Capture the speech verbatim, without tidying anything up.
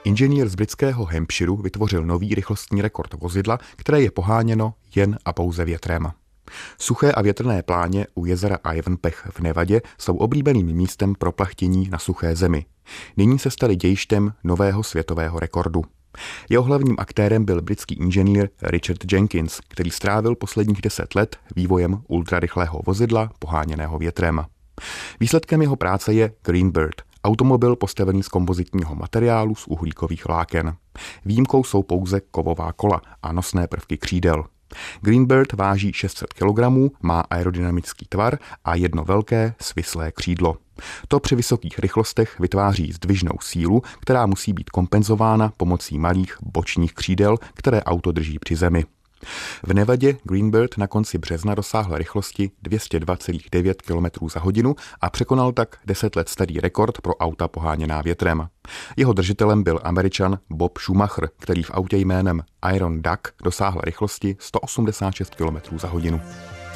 Inženýr z britského Hampshireu vytvořil nový rychlostní rekord vozidla, které je poháněno jen a pouze větrem. Suché a větrné pláně u jezera Ivanpah v Nevadě jsou oblíbeným místem pro plachtění na suché zemi. Nyní se staly dějištěm nového světového rekordu. Jeho hlavním aktérem byl britský inženýr Richard Jenkins, který strávil posledních deset let vývojem ultrarychlého vozidla poháněného větrem. Výsledkem jeho práce je Greenbird, automobil postavený z kompozitního materiálu z uhlíkových vláken. Výjimkou jsou pouze kovová kola a nosné prvky křídel. Greenbird váží šest set kilogramů, má aerodynamický tvar a jedno velké svislé křídlo. To při vysokých rychlostech vytváří zdvižnou sílu, která musí být kompenzována pomocí malých bočních křídel, které auto drží při zemi. V Nevadě Greenbird na konci března dosáhl rychlosti dvě stě dva celá devět kilometrů za hodinu a překonal tak deset let starý rekord pro auta poháněná větrem. Jeho držitelem byl Američan Bob Schumacher, který v autě jménem Iron Duck dosáhl rychlosti sto osmdesát šest kilometrů za hodinu.